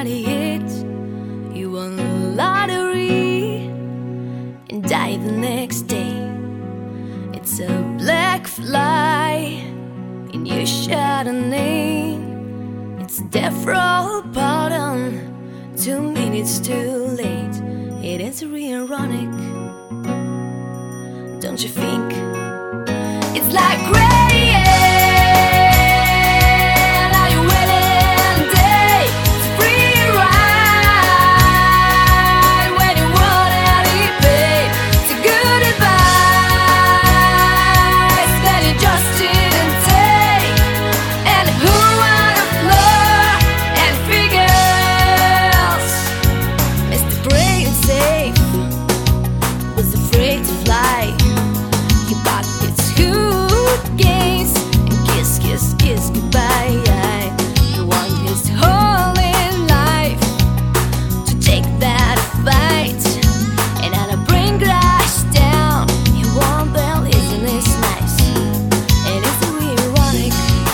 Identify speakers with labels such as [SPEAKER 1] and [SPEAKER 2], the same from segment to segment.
[SPEAKER 1] lottery hit, you won the lottery and die the next day. It's a black fly in your Chardonnay. It's death row bottom, 2 minutes too late. It is ironic, don't you think? It's like rain. Are you waiting day to free ride when you want any pain? It's a good advice that you just didn't take. And who on the floor and figures Mr. Great and Safe was afraid to fly. He bought his hood games and kiss, kiss, kiss goodbye. He won his whole life to take that fight, and on a brain crash down, he won. Well, isn't this nice? And it's ironic,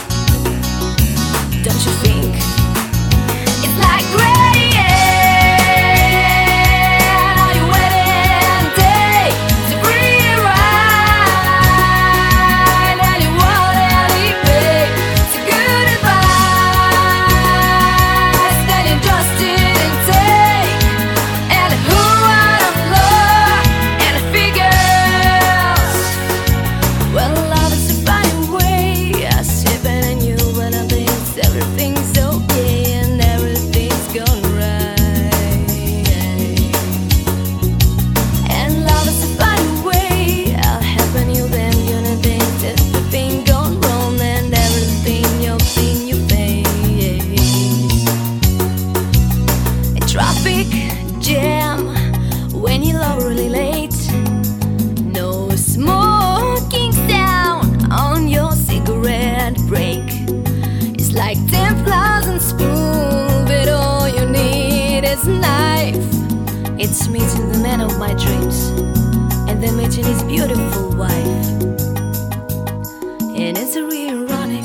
[SPEAKER 1] don't you think? It's like rain. Are you waiting day to free ride and you want any pay? It's a good advice that you just didn't take. And who on the floor and the figures? Well, love is a funny way. I sipping on you when I think everything's okay and everything's going right. And love is a funny way. I'll happen you then gonna think that everything gone wrong and everything you've seen you face. A traffic jam when you love really late. No smoking sound on your cigarette break. It's like 10,000 spoons, but all you need is a knife. It's meeting the man of my dreams and then meeting his beautiful wife. And it's ironic,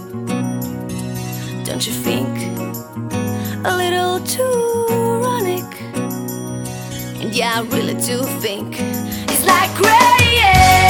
[SPEAKER 1] don't you think? A little too ironic. And yeah, I really do think it's like rain.